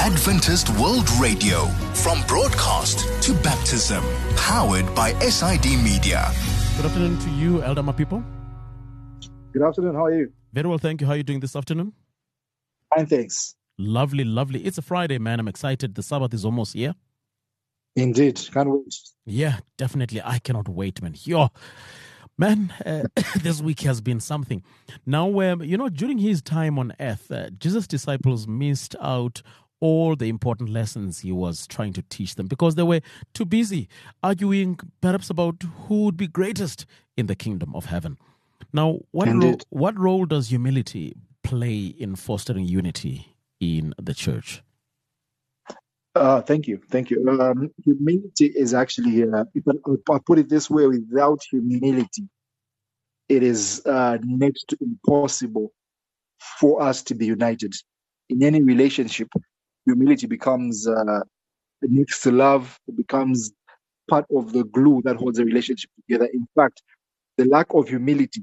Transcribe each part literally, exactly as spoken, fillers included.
Adventist World Radio, from broadcast to baptism, powered by S I D Media. Good afternoon to you, Elder people. Good afternoon. How are you? Very well, thank you. How are you doing this afternoon? Fine, thanks. Lovely, lovely. It's a Friday, man. I'm excited. The Sabbath is almost here. Indeed. Can't wait. Yeah, definitely. I cannot wait, man. Yo, man, uh, this week has been something. Now, um, you know, during his time on earth, uh, Jesus' disciples missed out all the important lessons he was trying to teach them because they were too busy arguing perhaps about who would be greatest in the kingdom of heaven. Now, what ro- what role does humility play in fostering unity in the church? Uh, thank you. Thank you. Um, humility is actually, uh, if I, I'll put it this way, without humility, it is uh, next to impossible for us to be united. In any relationship, humility becomes uh, next to love. It becomes part of the glue that holds a relationship together. In fact, the lack of humility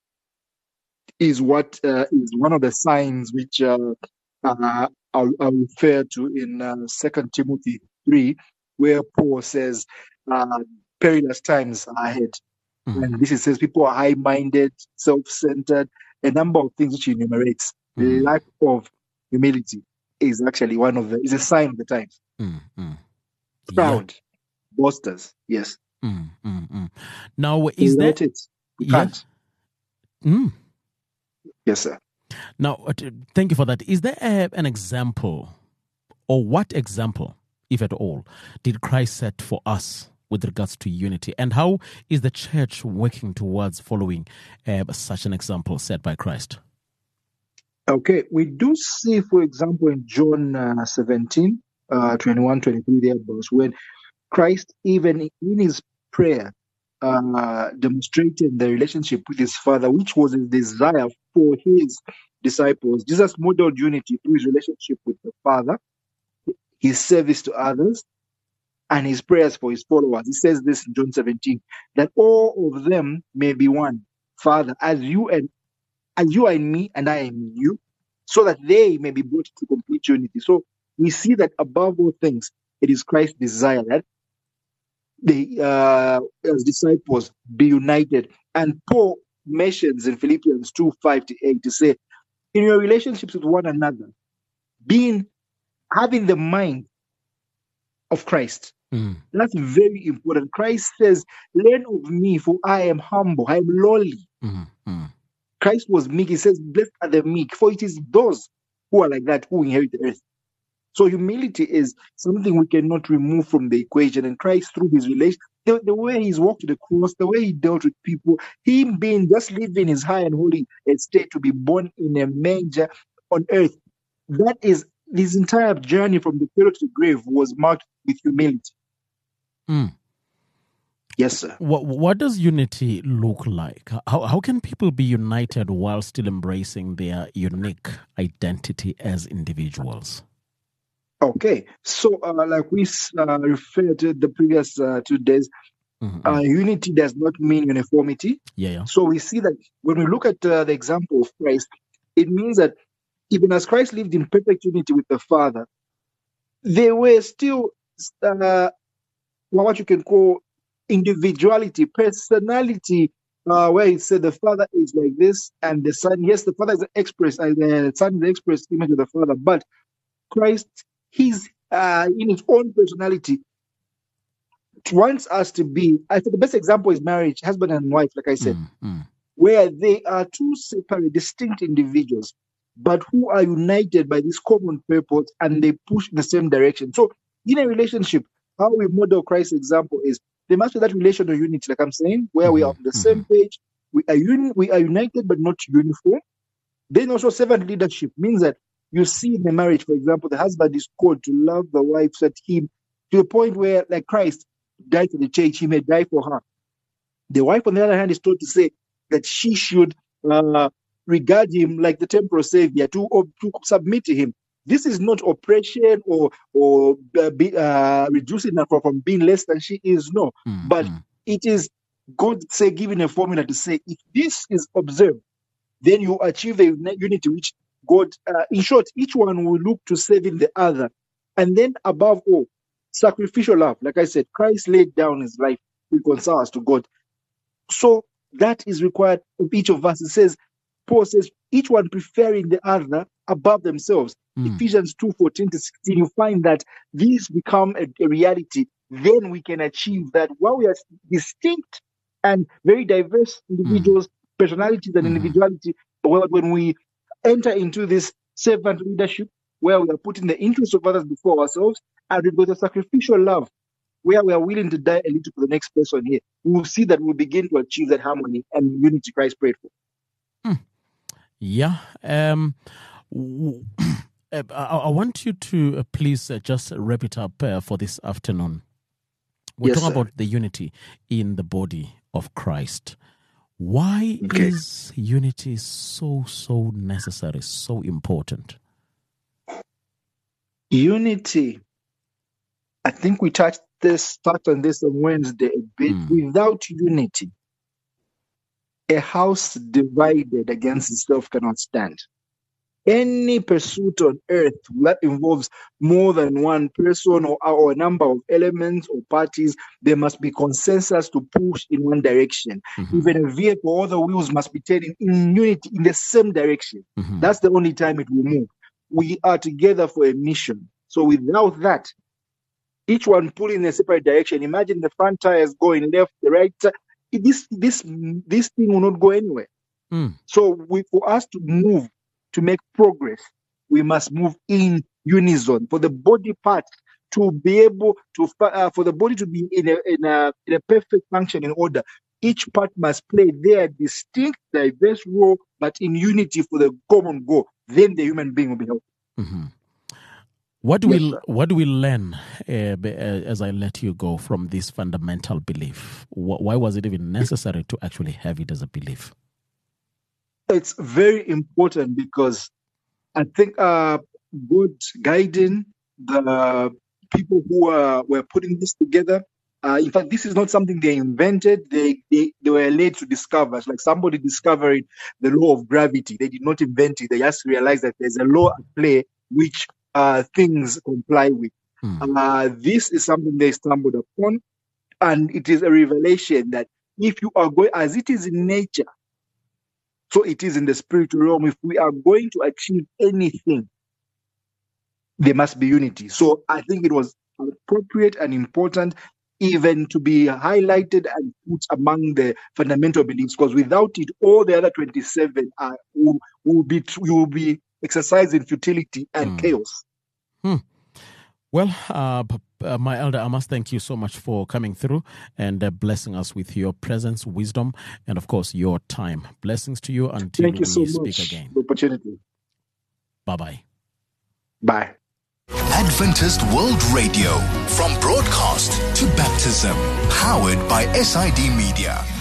is what uh, is one of the signs which uh, uh, I'll, I'll refer to in uh, Second Timothy three, where Paul says, uh, perilous times are ahead. Mm. And this is says people are high-minded, self-centered, a number of things which he enumerates. Mm. The lack of humility is actually one of the, is a sign of the times. Mm, mm. Proud, yeah. Boasters, yes. Mm, mm, mm. Now, is that there... it? You yeah. can't. Mm. Yes, sir. Now, thank you for that. Is there a, an example, or what example, if at all, did Christ set for us with regards to unity? And how is the church working towards following uh, such an example set by Christ? Okay, we do see, for example, in John uh, seventeen, uh, twenty-one, twenty-three, there, when Christ, even in his prayer, uh, demonstrated the relationship with his Father, which was his desire for his disciples. Jesus modeled unity through his relationship with the Father, his service to others, and his prayers for his followers. He says this in John seventeen, that all of them may be one. Father, as you and as you are in me and I am in you, so that they may be brought to complete unity. So we see that above all things, it is Christ's desire that the uh, as disciples be united. And Paul mentions in Philippians two, five to eight to say, in your relationships with one another, being having the mind of Christ. Mm. That's very important. Christ says, learn of me, for I am humble, I am lowly. Mm, mm. Christ was meek. He says, blessed are the meek, for it is those who are like that who inherit the earth. So humility is something we cannot remove from the equation. And Christ, through his relation, the, the way he's walked to the cross, the way he dealt with people, him being just living his high and holy estate to be born in a manger on earth, that is, his entire journey from the cradle to the grave was marked with humility. Mm. Yes, sir. What, what does unity look like? How, how can people be united while still embracing their unique identity as individuals? Okay, so uh, like we uh, referred to the previous uh, two days, mm-hmm. uh, unity does not mean uniformity. Yeah, yeah. So we see that when we look at uh, the example of Christ, it means that even as Christ lived in perfect unity with the Father, there were still uh, what you can call individuality, personality, uh, where it said the Father is like this and the Son, yes, the Father is the express, and the Son is the express image of the Father, but Christ, he's uh, in his own personality, wants us to be, I think the best example is marriage, husband and wife, like I said, mm, mm. where they are two separate, distinct individuals, but who are united by this common purpose and they push in the same direction. So in a relationship, how we model Christ's example is there must be that relational unity, like I'm saying, where mm-hmm. we are on the mm-hmm. same page, we are uni- we are united but not uniform. Then also servant leadership means that you see in a marriage, for example, the husband is called to love the wife at him to the point where, like Christ died for the church, he may die for her. The wife, on the other hand, is told to say that she should uh, regard him like the temporal savior, to, or, to submit to him. This is not oppression or or uh, be, uh, reducing her from, from being less than she is, no. Mm-hmm. But it is God, say, giving a formula to say, if this is observed, then you achieve a unity which God, uh, in short, each one will look to saving the other And then above all, sacrificial love. Like I said, Christ laid down his life to reconcile us to God. So that is required of each of us. It says, Paul says, each one preferring the other above themselves. Mm. Ephesians two fourteen to sixteen, you find that these become a, a reality. Then we can achieve that while we are distinct and very diverse individuals, mm. personalities and mm. individuality, but when we enter into this servant leadership, where we are putting the interests of others before ourselves, and we've got a sacrificial love, where we are willing to die a little for the next person here, we will see that we'll begin to achieve that harmony and unity Christ prayed for. Mm. Yeah. Um, w- I, I want you to uh, please uh, just wrap it up uh, for this afternoon. We're Yes, talking sir. about the unity in the body of Christ. Why Okay. is unity so, so necessary, so important? Unity. I think we touched this, touched on this on Wednesday a bit. Mm. Without unity, a house divided against itself cannot stand. Any pursuit on earth that involves more than one person or, or a number of elements or parties, there must be consensus to push in one direction. Mm-hmm. Even a vehicle, all the wheels must be turning in unity in the same direction. Mm-hmm. That's the only time it will move. We are together for a mission. So without that, each one pulling in a separate direction. Imagine the front tires going left, the right. This this this thing will not go anywhere. Mm. So we, for us to move, to make progress, we must move in unison. For the body part to be able to, uh, for the body to be in a, in a in a perfect function in order, each part must play their distinct, diverse role, but in unity for the common goal. Then the human being will be healthy. Mm-hmm. What do Yes, we sir. what do we learn uh, be- uh, as I let you go from this fundamental belief? Wh- why was it even necessary to actually have it as a belief? It's very important because I think uh, God guiding the people who uh, were putting this together. Uh, in fact, this is not something they invented. They, they they were led to discover. It's like somebody discovering the law of gravity. They did not invent it. They just realized that there's a law at play which uh, things comply with. Mm. Uh, this is something they stumbled upon, and it is a revelation that if you are going, as it is in nature, so it is in the spiritual realm. If we are going to achieve anything, there must be unity. So I think it was appropriate and important even to be highlighted and put among the fundamental beliefs, because without it, all the other twenty-seven are, will, will be will be exercising futility and Mm. chaos. Hmm. Well, uh, p- uh, my elder, I must thank you so much for coming through and uh, blessing us with your presence, wisdom, and of course your time. Blessings to you until Thank you we so speak much again. for the opportunity. Bye-bye. Bye. Adventist World Radio, from broadcast to baptism, powered by S I D Media.